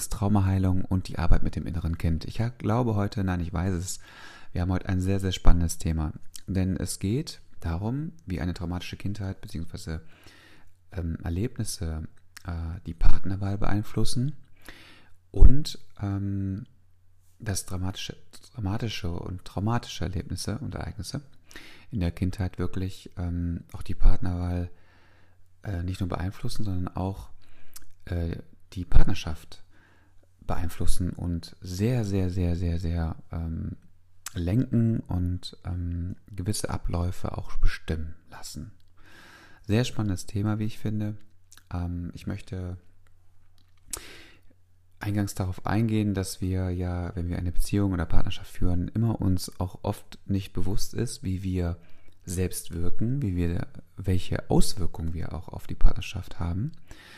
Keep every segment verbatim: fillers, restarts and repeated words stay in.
Traumaheilung und die Arbeit mit dem inneren Kind. Ich glaube heute, nein, ich weiß es, wir haben heute ein sehr, sehr spannendes Thema. Denn es geht darum, wie eine traumatische Kindheit bzw. Ähm, Erlebnisse äh, die Partnerwahl beeinflussen und ähm, dass dramatische, dramatische und traumatische Erlebnisse und Ereignisse in der Kindheit wirklich ähm, auch die Partnerwahl äh, nicht nur beeinflussen, sondern auch äh, die Partnerschaft beeinflussen und sehr, sehr, sehr, sehr, sehr ähm, lenken und ähm, gewisse Abläufe auch bestimmen lassen. Sehr spannendes Thema, wie ich finde. Ähm, ich möchte eingangs darauf eingehen, dass wir ja, wenn wir eine Beziehung oder Partnerschaft führen, immer uns auch oft nicht bewusst ist, wie wir selbst wirken, wie wir, welche Auswirkungen wir auch auf die Partnerschaft haben.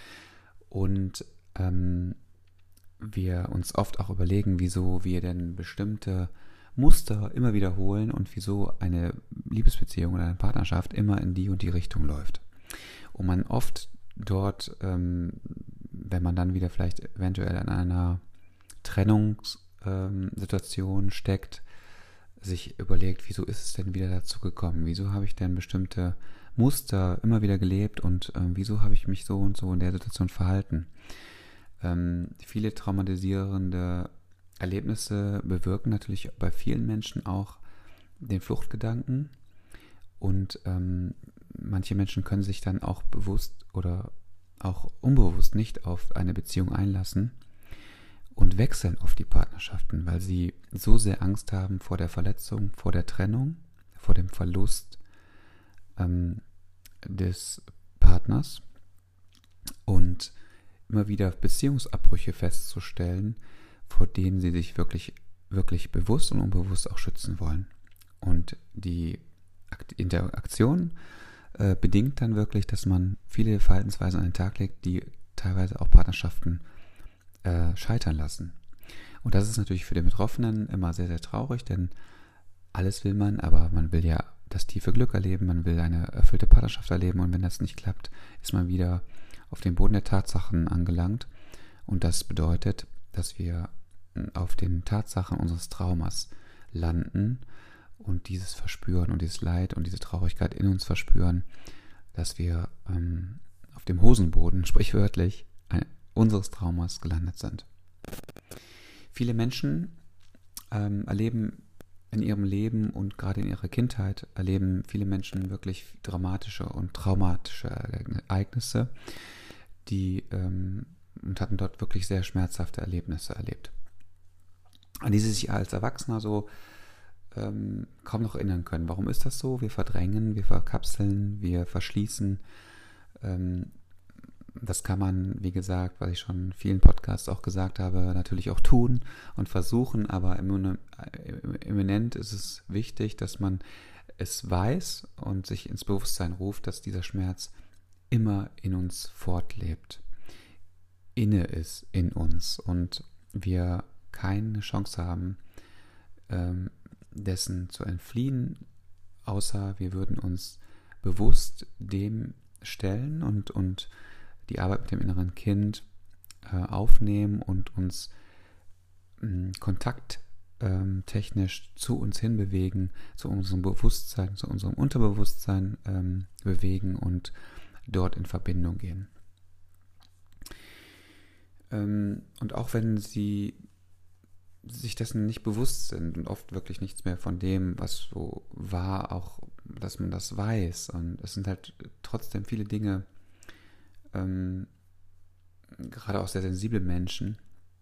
Und ähm, wir uns oft auch überlegen, wieso wir denn bestimmte Muster immer wiederholen und wieso eine Liebesbeziehung oder eine Partnerschaft immer in die und die Richtung läuft. Und man oft dort, ähm, wenn man dann wieder vielleicht eventuell in einer Trennungssituation ähm, steckt, sich überlegt, wieso ist es denn wieder dazu gekommen? Wieso habe ich denn bestimmte Muster immer wieder gelebt und ähm, wieso habe ich mich so und so in der Situation verhalten? Ähm, viele traumatisierende Erlebnisse bewirken natürlich bei vielen Menschen auch den Fluchtgedanken und ähm, manche Menschen können sich dann auch bewusst oder auch unbewusst nicht auf eine Beziehung einlassen und wechseln auf die Partnerschaften, weil sie so sehr Angst haben vor der Verletzung, vor der Trennung, vor dem Verlust ähm, des Partners und immer wieder Beziehungsabbrüche festzustellen, vor denen sie sich wirklich, wirklich bewusst und unbewusst auch schützen wollen. Und die Interaktion äh, bedingt dann wirklich, dass man viele Verhaltensweisen an den Tag legt, die teilweise auch Partnerschaften äh, scheitern lassen. Und das ist natürlich für den Betroffenen immer sehr, sehr traurig, denn alles will man, aber man will ja das tiefe Glück erleben, man will eine erfüllte Partnerschaft erleben und wenn das nicht klappt, ist man wieder auf den Boden der Tatsachen angelangt und das bedeutet, dass wir auf den Tatsachen unseres Traumas landen und dieses verspüren und dieses Leid und diese Traurigkeit in uns verspüren, dass wir ähm, auf dem Hosenboden, sprichwörtlich, ein, unseres Traumas gelandet sind. Viele Menschen ähm, erleben in ihrem Leben und gerade in ihrer Kindheit erleben viele Menschen wirklich dramatische und traumatische Ereignisse, die ähm, und hatten dort wirklich sehr schmerzhafte Erlebnisse erlebt, an die sie sich als Erwachsener so ähm, kaum noch erinnern können. Warum ist das so? Wir verdrängen, wir verkapseln, wir verschließen. Ähm, das kann man, wie gesagt, was ich schon in vielen Podcasts auch gesagt habe, natürlich auch tun und versuchen, aber eminent ist es wichtig, dass man es weiß und sich ins Bewusstsein ruft, dass dieser Schmerz immer in uns fortlebt, inne ist in uns und wir keine Chance haben, ähm, dessen zu entfliehen, außer wir würden uns bewusst dem stellen und, und die Arbeit mit dem inneren Kind äh, aufnehmen und uns mh, kontakttechnisch ähm, zu uns hinbewegen, zu unserem Bewusstsein, zu unserem Unterbewusstsein ähm, bewegen und dort in Verbindung gehen. Ähm, und auch wenn sie sich dessen nicht bewusst sind und oft wirklich nichts mehr von dem, was so war, auch, dass man das weiß. Und es sind halt trotzdem viele Dinge, ähm, gerade auch sehr sensible Menschen,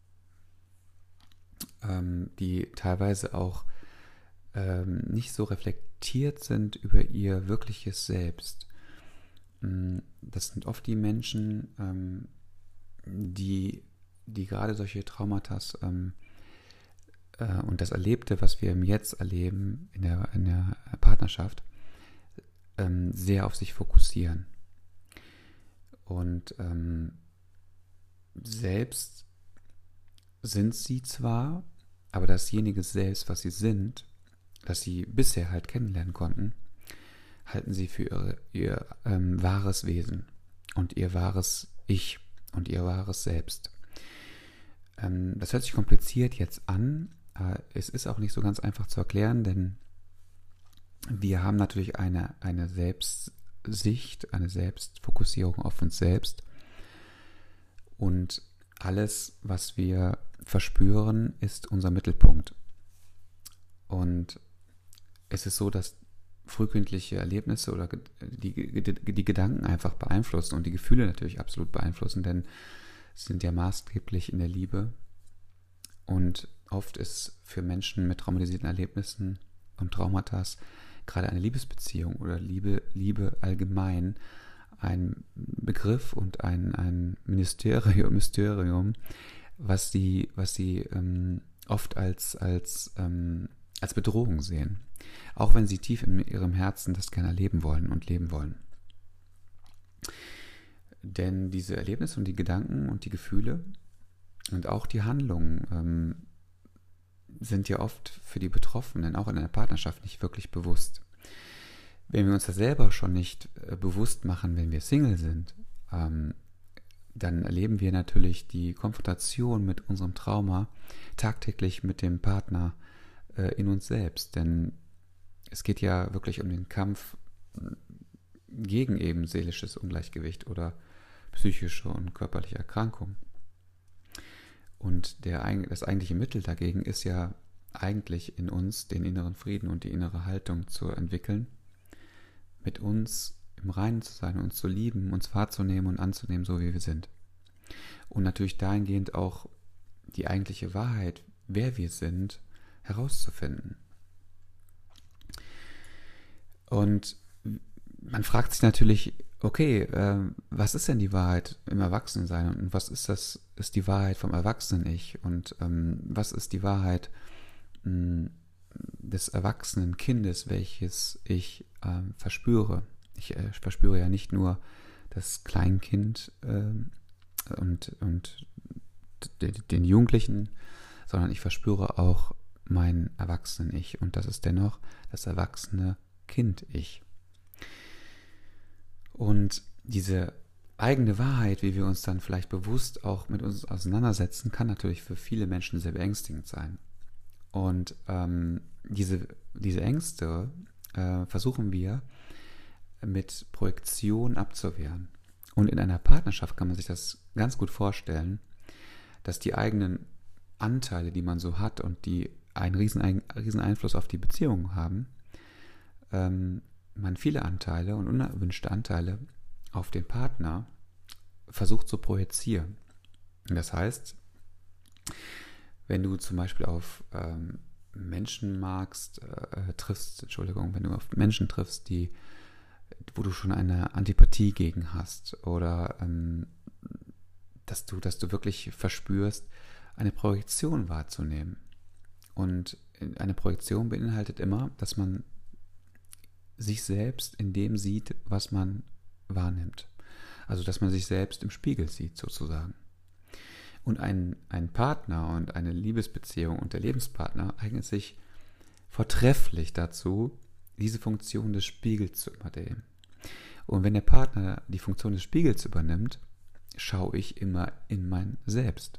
ähm, die teilweise auch ähm, nicht so reflektiert sind über ihr wirkliches Selbst. Das sind oft die Menschen, ähm, die, die gerade solche Traumata ähm, und das Erlebte, was wir im Jetzt erleben, in der, in der Partnerschaft, ähm, sehr auf sich fokussieren. Und ähm, selbst sind sie zwar, aber dasjenige Selbst, was sie sind, das sie bisher halt kennenlernen konnten, halten sie für ihre, ihr ähm, wahres Wesen und ihr wahres Ich und ihr wahres Selbst. Ähm, das hört sich kompliziert jetzt an. Äh, es ist auch nicht so ganz einfach zu erklären, denn wir haben natürlich eine, eine Selbstsicht, eine Selbstfokussierung auf uns selbst. Und alles, was wir verspüren, ist unser Mittelpunkt. Und es ist so, dass frühkindliche Erlebnisse oder die, die, die Gedanken einfach beeinflussen und die Gefühle natürlich absolut beeinflussen, denn sie sind ja maßgeblich in der Liebe. Und oft ist für Menschen mit traumatisierten Erlebnissen und Traumata gerade eine Liebesbeziehung oder Liebe, Liebe allgemein ein Begriff und ein, ein Mysterium, Mysterium, was sie, was sie ähm, oft als, als, ähm, als Bedrohung sehen. Auch wenn sie tief in ihrem Herzen das gerne erleben wollen und leben wollen. Denn diese Erlebnisse und die Gedanken und die Gefühle und auch die Handlungen ähm, sind ja oft für die Betroffenen auch in einer Partnerschaft nicht wirklich bewusst. Wenn wir uns das selber schon nicht äh, bewusst machen, wenn wir Single sind, ähm, dann erleben wir natürlich die Konfrontation mit unserem Trauma tagtäglich mit dem Partner äh, in uns selbst. Denn es geht ja wirklich um den Kampf gegen eben seelisches Ungleichgewicht oder psychische und körperliche Erkrankung. Und der, das eigentliche Mittel dagegen ist ja eigentlich in uns den inneren Frieden und die innere Haltung zu entwickeln, mit uns im Reinen zu sein, uns zu lieben, uns wahrzunehmen und anzunehmen, so wie wir sind. Und natürlich dahingehend auch die eigentliche Wahrheit, wer wir sind, herauszufinden. Und man fragt sich natürlich, okay, äh, was ist denn die Wahrheit im Erwachsenensein und was ist das, ist die Wahrheit vom Erwachsenen-Ich und ähm, was ist die Wahrheit mh, des erwachsenen Kindes, welches ich äh, verspüre. Ich äh, verspüre ja nicht nur das Kleinkind äh, und, und d- den Jugendlichen, sondern ich verspüre auch mein Erwachsenen-Ich und das ist dennoch das erwachsene Kind-Ich. Und diese eigene Wahrheit, wie wir uns dann vielleicht bewusst auch mit uns auseinandersetzen, kann natürlich für viele Menschen sehr beängstigend sein. Und ähm, diese, diese Ängste äh, versuchen wir mit Projektion abzuwehren. Und in einer Partnerschaft kann man sich das ganz gut vorstellen, dass die eigenen Anteile, die man so hat und die einen riesen, riesen Einfluss auf die Beziehung haben, ähm, man viele Anteile und unerwünschte Anteile auf den Partner versucht zu projizieren. Das heißt, wenn du zum Beispiel auf ähm, Menschen magst, äh, triffst, Entschuldigung, wenn du auf Menschen triffst, die, wo du schon eine Antipathie gegen hast oder ähm, dass du, dass du wirklich verspürst, eine Projektion wahrzunehmen. Und eine Projektion beinhaltet immer, dass man sich selbst in dem sieht, was man wahrnimmt. Also, dass man sich selbst im Spiegel sieht, sozusagen. Und ein, ein Partner und eine Liebesbeziehung und der Lebenspartner eignet sich vortrefflich dazu, diese Funktion des Spiegels zu übernehmen. Und wenn der Partner die Funktion des Spiegels übernimmt, schaue ich immer in mein Selbst.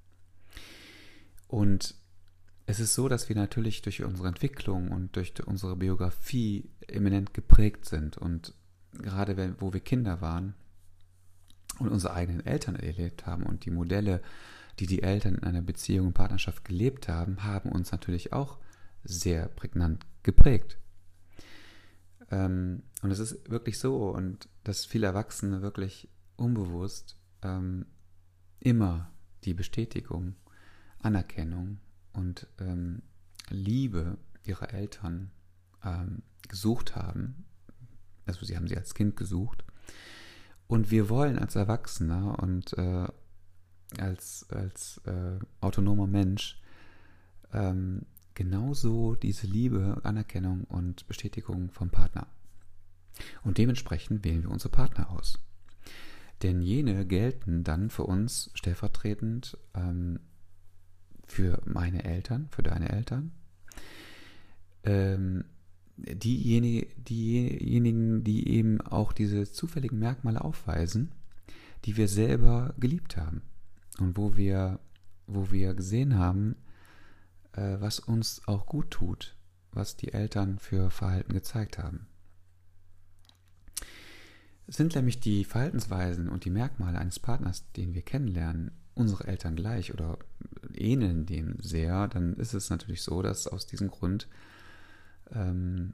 Und es ist so, dass wir natürlich durch unsere Entwicklung und durch unsere Biografie eminent geprägt sind. Und gerade wenn, wo wir Kinder waren und unsere eigenen Eltern erlebt haben und die Modelle, die die Eltern in einer Beziehung und Partnerschaft gelebt haben, haben uns natürlich auch sehr prägnant geprägt. Ähm, und es ist wirklich so, und dass viele Erwachsene wirklich unbewusst ähm, immer die Bestätigung, Anerkennung und ähm, Liebe ihrer Eltern ähm, gesucht haben. Also sie haben sie als Kind gesucht. Und wir wollen als Erwachsener und äh, als, als äh, autonomer Mensch ähm, genauso diese Liebe, Anerkennung und Bestätigung vom Partner. Und dementsprechend wählen wir unsere Partner aus. Denn jene gelten dann für uns stellvertretend ähm, für meine Eltern, für deine Eltern, ähm, diejenige, diejenigen, die eben auch diese zufälligen Merkmale aufweisen, die wir selber geliebt haben und wo wir wo wir gesehen haben, äh, was uns auch gut tut, was die Eltern für Verhalten gezeigt haben. Sind nämlich die Verhaltensweisen und die Merkmale eines Partners, den wir kennenlernen, unsere Eltern gleich oder ähneln dem sehr, dann ist es natürlich so, dass aus diesem Grund ähm,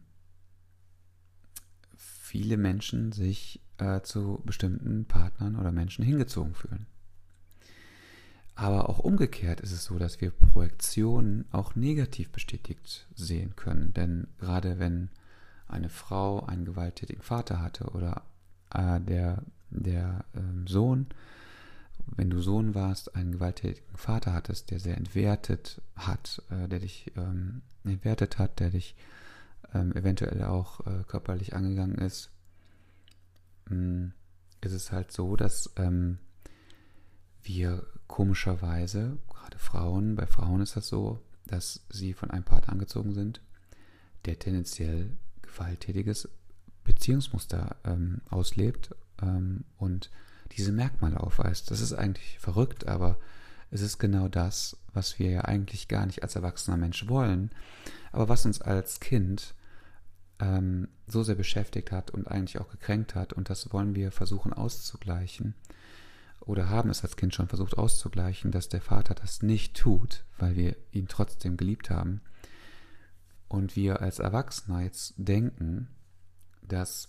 viele Menschen sich äh, zu bestimmten Partnern oder Menschen hingezogen fühlen. Aber auch umgekehrt ist es so, dass wir Projektionen auch negativ bestätigt sehen können. Denn gerade wenn eine Frau einen gewalttätigen Vater hatte oder äh, der, der ähm, Sohn, wenn du Sohn warst, einen gewalttätigen Vater hattest, der sehr entwertet hat, äh, der dich ähm, entwertet hat, der dich ähm, eventuell auch äh, körperlich angegangen ist, mh, ist es halt so, dass ähm, wir komischerweise, gerade Frauen, bei Frauen ist das so, dass sie von einem Partner angezogen sind, der tendenziell gewalttätiges Beziehungsmuster ähm, auslebt ähm, und diese Merkmale aufweist. Das ist eigentlich verrückt, aber es ist genau das, was wir ja eigentlich gar nicht als erwachsener Mensch wollen, aber was uns als Kind ähm, so sehr beschäftigt hat und eigentlich auch gekränkt hat, und das wollen wir versuchen auszugleichen oder haben es als Kind schon versucht auszugleichen, dass der Vater das nicht tut, weil wir ihn trotzdem geliebt haben und wir als Erwachsener jetzt denken, dass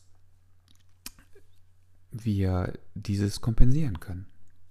wir dieses kompensieren können.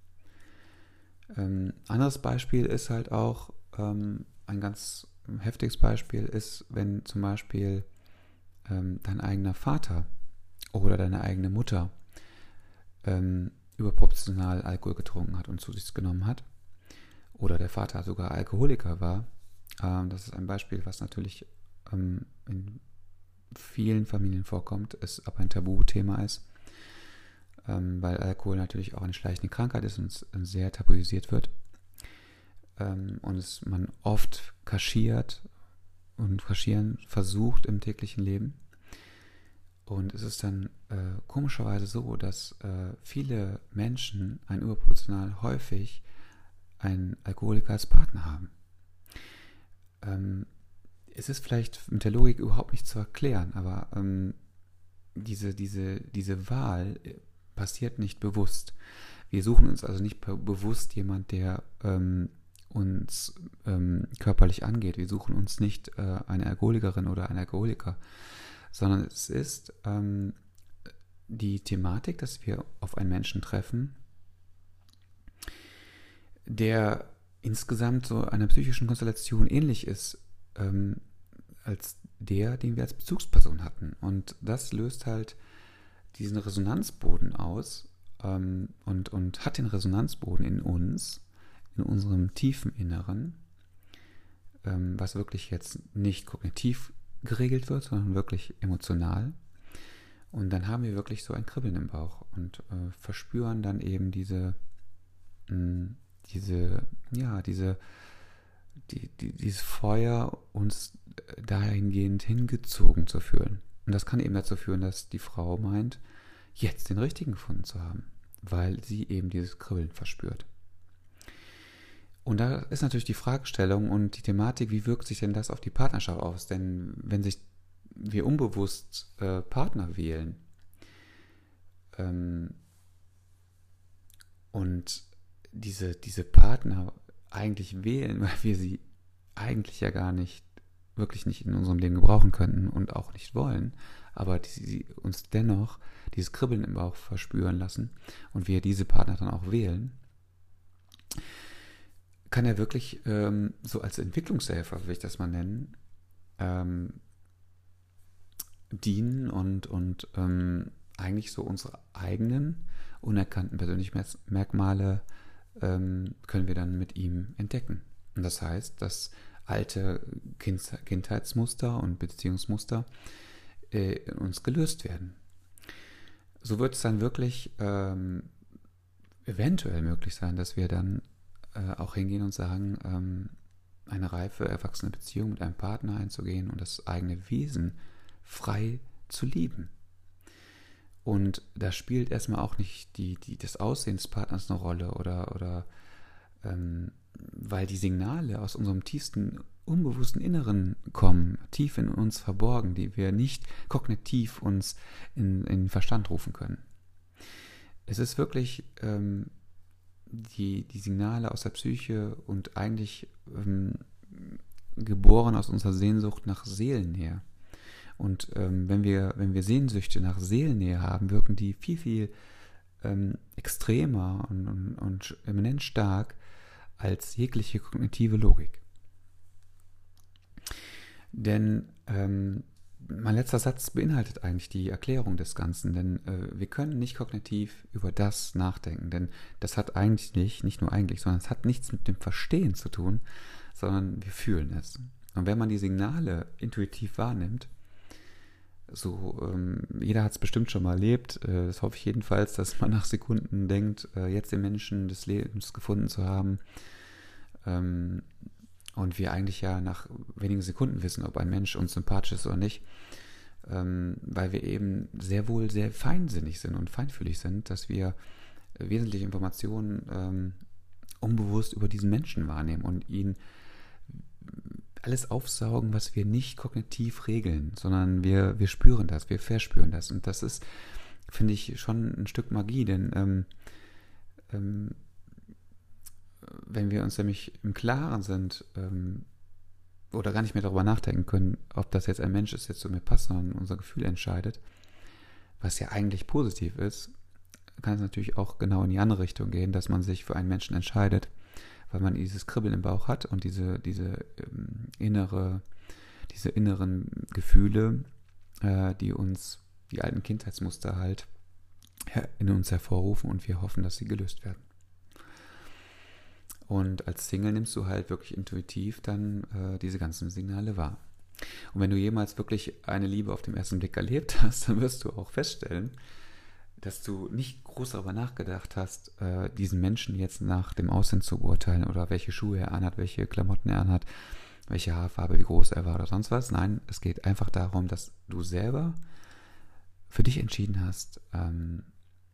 Ähm, anderes Beispiel ist halt auch, ähm, ein ganz heftiges Beispiel ist, wenn zum Beispiel ähm, dein eigener Vater oder deine eigene Mutter ähm, überproportional Alkohol getrunken hat und zu sich genommen hat oder der Vater sogar Alkoholiker war. Ähm, das ist ein Beispiel, was natürlich ähm, in vielen Familien vorkommt, es aber ein Tabuthema ist, ähm, weil Alkohol natürlich auch eine schleichende Krankheit ist und sehr tabuisiert wird ähm, und es man oft kaschiert und kaschieren versucht im täglichen Leben. Und es ist dann äh, komischerweise so, dass äh, viele Menschen ein überproportional häufig einen Alkoholiker als Partner haben. Ähm, es ist vielleicht mit der Logik überhaupt nicht zu erklären, aber ähm, diese, diese, diese Wahl passiert nicht bewusst. Wir suchen uns also nicht bewusst jemand, der ähm, uns ähm, körperlich angeht. Wir suchen uns nicht äh, eine Alkoholikerin oder einen Alkoholiker, sondern es ist ähm, die Thematik, dass wir auf einen Menschen treffen, der insgesamt so einer psychischen Konstellation ähnlich ist ähm, als der, den wir als Bezugsperson hatten. Und das löst halt diesen Resonanzboden aus ähm, und, und hat den Resonanzboden in uns, in unserem tiefen Inneren, ähm, was wirklich jetzt nicht kognitiv geregelt wird, sondern wirklich emotional. Und dann haben wir wirklich so ein Kribbeln im Bauch und äh, verspüren dann eben diese, mh, diese, ja, diese, die, die, dieses Feuer, uns dahingehend hingezogen zu fühlen. Und das kann eben dazu führen, dass die Frau meint, jetzt den Richtigen gefunden zu haben, weil sie eben dieses Kribbeln verspürt. Und da ist natürlich die Fragestellung und die Thematik, wie wirkt sich denn das auf die Partnerschaft aus? Denn wenn sich wir unbewusst äh, Partner wählen ähm, und diese, diese Partner eigentlich wählen, weil wir sie eigentlich ja gar nicht, wirklich nicht in unserem Leben gebrauchen könnten und auch nicht wollen, aber die, sie uns dennoch dieses Kribbeln im Bauch verspüren lassen und wir diese Partner dann auch wählen, kann er wirklich ähm, so als Entwicklungshelfer, will ich das mal nennen, ähm, dienen und, und ähm, eigentlich so unsere eigenen unerkannten Persönlichkeitsmerkmale ähm, können wir dann mit ihm entdecken. Und das heißt, dass alte kind- Kindheitsmuster und Beziehungsmuster äh, in uns gelöst werden. So wird es dann wirklich ähm, eventuell möglich sein, dass wir dann äh, auch hingehen und sagen, ähm, eine reife, erwachsene Beziehung mit einem Partner einzugehen und das eigene Wesen frei zu lieben. Und da spielt erstmal auch nicht die, die, das Aussehen des Partners eine Rolle oder, oder ähm, weil die Signale aus unserem tiefsten, unbewussten Inneren kommen, tief in uns verborgen, die wir nicht kognitiv uns in, in den Verstand rufen können. Es ist wirklich ähm, die, die Signale aus der Psyche und eigentlich ähm, geboren aus unserer Sehnsucht nach Seelennähe. Und ähm, wenn wir, wenn wir Sehnsüchte nach Seelennähe haben, wirken die viel, viel ähm, extremer und, und, und eminent stark als jegliche kognitive Logik. Denn ähm, mein letzter Satz beinhaltet eigentlich die Erklärung des Ganzen, denn äh, wir können nicht kognitiv über das nachdenken, denn das hat eigentlich nicht, nicht nur eigentlich, sondern es hat nichts mit dem Verstehen zu tun, sondern wir fühlen es. Und wenn man die Signale intuitiv wahrnimmt, so, ähm, jeder hat es bestimmt schon mal erlebt, äh, das hoffe ich jedenfalls, dass man nach Sekunden denkt, äh, jetzt den Menschen des Lebens gefunden zu haben, ähm, und wir eigentlich ja nach wenigen Sekunden wissen, ob ein Mensch uns sympathisch ist oder nicht, ähm, weil wir eben sehr wohl sehr feinsinnig sind und feinfühlig sind, dass wir wesentliche Informationen ähm, unbewusst über diesen Menschen wahrnehmen und ihn alles aufsaugen, was wir nicht kognitiv regeln, sondern wir, wir spüren das, wir verspüren das. Und das ist, finde ich, schon ein Stück Magie, denn ähm, ähm, wenn wir uns nämlich im Klaren sind ähm, oder gar nicht mehr darüber nachdenken können, ob das jetzt ein Mensch ist, der zu mir passt, sondern unser Gefühl entscheidet, was ja eigentlich positiv ist, kann es natürlich auch genau in die andere Richtung gehen, dass man sich für einen Menschen entscheidet, weil man dieses Kribbeln im Bauch hat und diese, diese ähm, innere, diese inneren Gefühle, äh, die uns, die alten Kindheitsmuster halt in uns hervorrufen und wir hoffen, dass sie gelöst werden. Und als Single nimmst du halt wirklich intuitiv dann äh, diese ganzen Signale wahr. Und wenn du jemals wirklich eine Liebe auf den ersten Blick erlebt hast, dann wirst du auch feststellen, dass du nicht groß darüber nachgedacht hast, äh, diesen Menschen jetzt nach dem Aussehen zu beurteilen oder welche Schuhe er anhat, welche Klamotten er anhat, welche Haarfarbe, wie groß er war oder sonst was. Nein, es geht einfach darum, dass du selber für dich entschieden hast, ähm,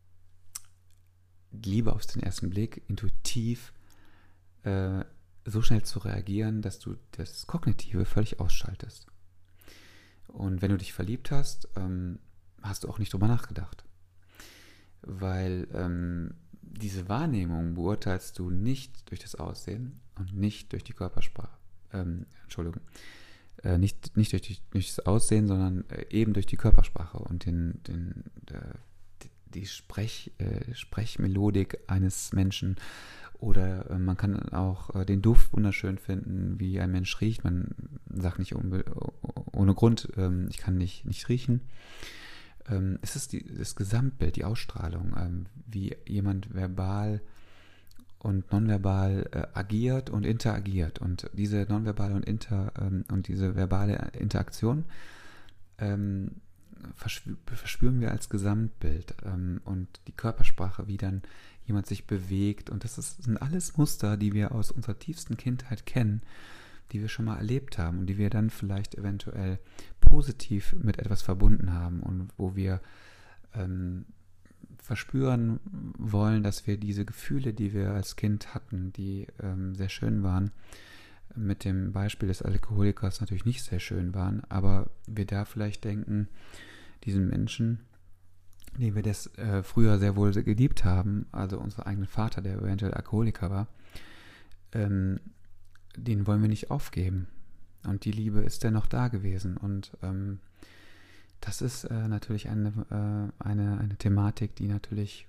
Liebe auf den ersten Blick intuitiv äh, so schnell zu reagieren, dass du das Kognitive völlig ausschaltest. Und wenn du dich verliebt hast, ähm, hast du auch nicht drüber nachgedacht. Weil ähm, diese Wahrnehmung beurteilst du nicht durch das Aussehen und nicht durch die Körpersprache. Ähm, Entschuldigung. Äh, nicht, nicht durch, die, durch das Aussehen, sondern äh, eben durch die Körpersprache und den, den, der, die Sprech, äh, Sprechmelodik eines Menschen. Oder äh, man kann auch äh, den Duft wunderschön finden, wie ein Mensch riecht. Man sagt nicht unbe- ohne Grund, ähm, ich kann nicht, nicht riechen. Ähm, es ist die, das Gesamtbild, die Ausstrahlung, ähm, wie jemand verbal und nonverbal äh, agiert und interagiert. Und diese nonverbale und, inter, ähm, und diese verbale Interaktion ähm, verspü- verspüren wir als Gesamtbild. Ähm, und die Körpersprache, wie dann jemand sich bewegt. Und das ist, sind alles Muster, die wir aus unserer tiefsten Kindheit kennen, die wir schon mal erlebt haben und die wir dann vielleicht eventuell positiv mit etwas verbunden haben und wo wir ähm, verspüren wollen, dass wir diese Gefühle, die wir als Kind hatten, die ähm, sehr schön waren, mit dem Beispiel des Alkoholikers natürlich nicht sehr schön waren, aber wir da vielleicht denken, diesen Menschen, den wir das äh, früher sehr wohl geliebt haben, also unseren eigenen Vater, der eventuell Alkoholiker war, ähm, den wollen wir nicht aufgeben. Und die Liebe ist dennoch da gewesen. Und ähm, das ist äh, natürlich eine, äh, eine, eine Thematik, die natürlich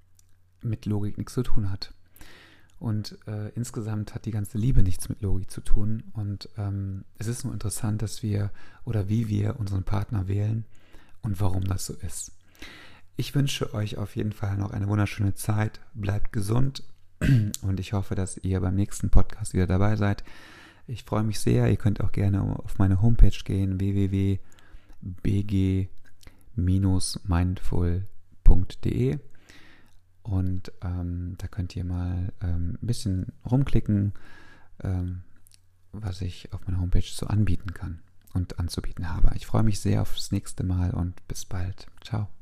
mit Logik nichts zu tun hat. Und äh, insgesamt hat die ganze Liebe nichts mit Logik zu tun. Und ähm, es ist nur interessant, dass wir oder wie wir unseren Partner wählen und warum das so ist. Ich wünsche euch auf jeden Fall noch eine wunderschöne Zeit. Bleibt gesund und ich hoffe, dass ihr beim nächsten Podcast wieder dabei seid. Ich freue mich sehr. Ihr könnt auch gerne auf meine Homepage gehen, w w w punkt b g Bindestrich mindful punkt d e und ähm, da könnt ihr mal ähm, ein bisschen rumklicken, ähm, was ich auf meiner Homepage so anbieten kann und anzubieten habe. Ich freue mich sehr aufs nächste Mal und bis bald. Ciao.